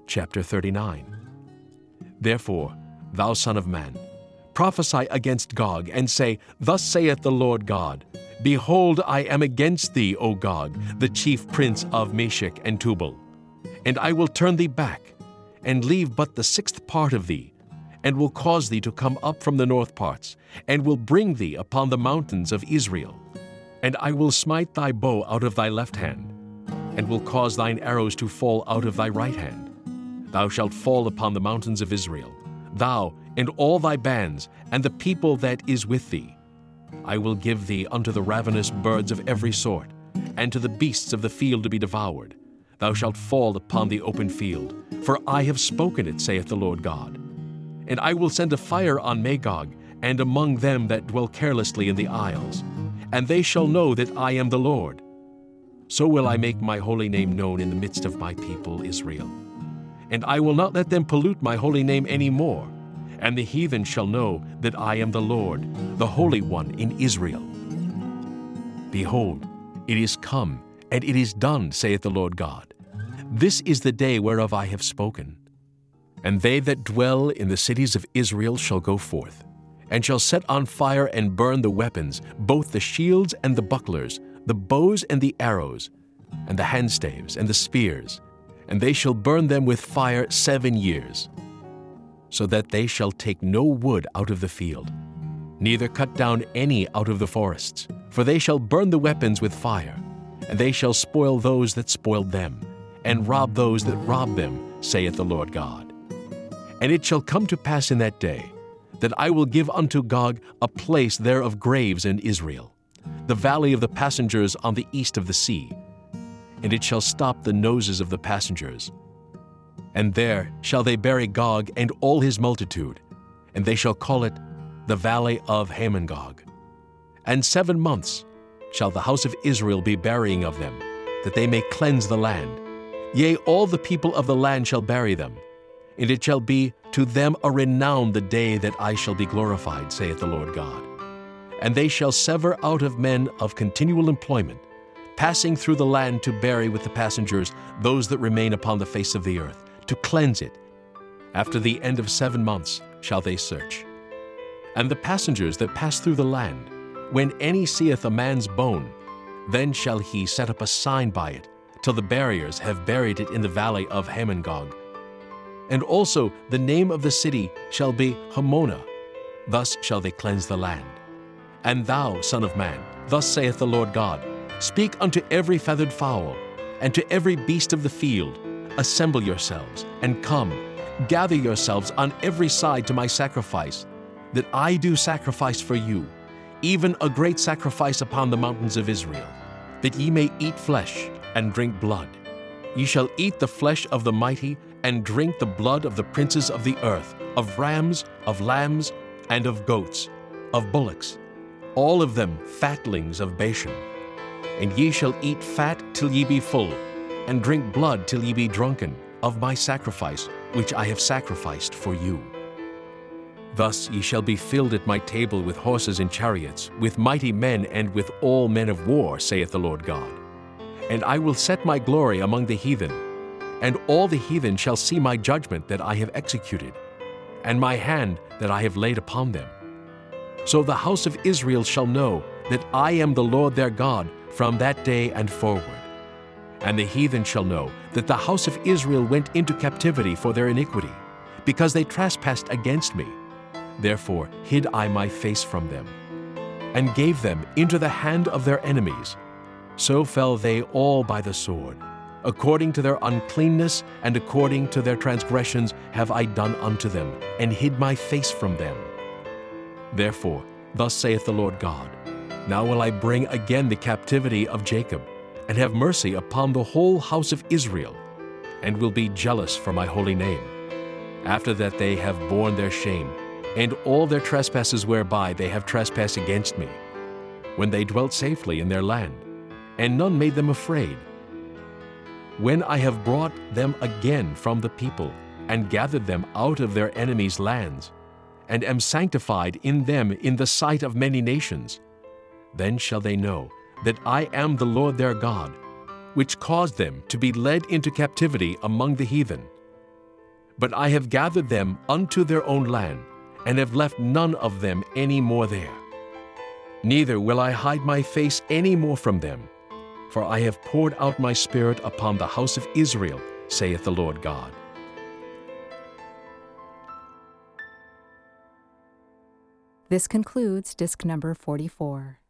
Chapter 39. Therefore, thou son of man, prophesy against Gog, and say, Thus saith the Lord God, Behold, I am against thee, O Gog, the chief prince of Meshech and Tubal. And I will turn thee back, and leave but the sixth part of thee, and will cause thee to come up from the north parts, and will bring thee upon the mountains of Israel. And I will smite thy bow out of thy left hand, and will cause thine arrows to fall out of thy right hand. Thou shalt fall upon the mountains of Israel, thou and all thy bands, and the people that is with thee. I will give thee unto the ravenous birds of every sort, and to the beasts of the field to be devoured. Thou shalt fall upon the open field, for I have spoken it, saith the Lord God. And I will send a fire on Magog, and among them that dwell carelessly in the isles, and they shall know that I am the Lord. So will I make my holy name known in the midst of my people Israel. And I will not let them pollute my holy name any more, and the heathen shall know that I am the Lord, the Holy One in Israel. Behold, it is come, and it is done, saith the Lord God. This is the day whereof I have spoken. And they that dwell in the cities of Israel shall go forth, and shall set on fire and burn the weapons, both the shields and the bucklers, the bows and the arrows, and the handstaves and the spears, and they shall burn them with fire 7 years, so that they shall take no wood out of the field, neither cut down any out of the forests. For they shall burn the weapons with fire, and they shall spoil those that spoiled them, and rob those that robbed them, saith the Lord God. And it shall come to pass in that day, that I will give unto Gog a place there of graves in Israel, the valley of the passengers on the east of the sea, and it shall stop the noses of the passengers. And there shall they bury Gog and all his multitude, and they shall call it the valley of Hamongog. And 7 months shall the house of Israel be burying of them, that they may cleanse the land. Yea, all the people of the land shall bury them, and it shall be to them a renown the day that I shall be glorified, saith the Lord God. And they shall sever out of men of continual employment, passing through the land to bury with the passengers those that remain upon the face of the earth, to cleanse it. After the end of 7 months shall they search. And the passengers that pass through the land, when any seeth a man's bone, then shall he set up a sign by it, till the buriers have buried it in the valley of Hamongog. And also the name of the city shall be Hamona. Thus shall they cleanse the land. And thou, son of man, thus saith the Lord God, Speak unto every feathered fowl, and to every beast of the field, Assemble yourselves, and come, gather yourselves on every side to my sacrifice, that I do sacrifice for you, even a great sacrifice upon the mountains of Israel, that ye may eat flesh and drink blood. Ye shall eat the flesh of the mighty, and drink the blood of the princes of the earth, of rams, of lambs, and of goats, of bullocks, all of them fatlings of Bashan. And ye shall eat fat till ye be full, and drink blood till ye be drunken, of my sacrifice, which I have sacrificed for you. Thus ye shall be filled at my table with horses and chariots, with mighty men and with all men of war, saith the Lord God. And I will set my glory among the heathen, and all the heathen shall see my judgment that I have executed, and my hand that I have laid upon them. So the house of Israel shall know that I am the Lord their God from that day and forward. And the heathen shall know that the house of Israel went into captivity for their iniquity, because they trespassed against me. Therefore hid I my face from them, and gave them into the hand of their enemies. So fell they all by the sword. According to their uncleanness and according to their transgressions have I done unto them, and hid my face from them. Therefore, thus saith the Lord God, Now will I bring again the captivity of Jacob, and have mercy upon the whole house of Israel, and will be jealous for my holy name, after that they have borne their shame, and all their trespasses whereby they have trespassed against me, when they dwelt safely in their land, and none made them afraid. When I have brought them again from the people, and gathered them out of their enemies' lands, and am sanctified in them in the sight of many nations, then shall they know that I am the Lord their God, which caused them to be led into captivity among the heathen, But I have gathered them unto their own land, and have left none of them any more there. Neither will I hide my face any more from them, for I have poured out my Spirit upon the house of Israel, saith the Lord God. This concludes disc number 44.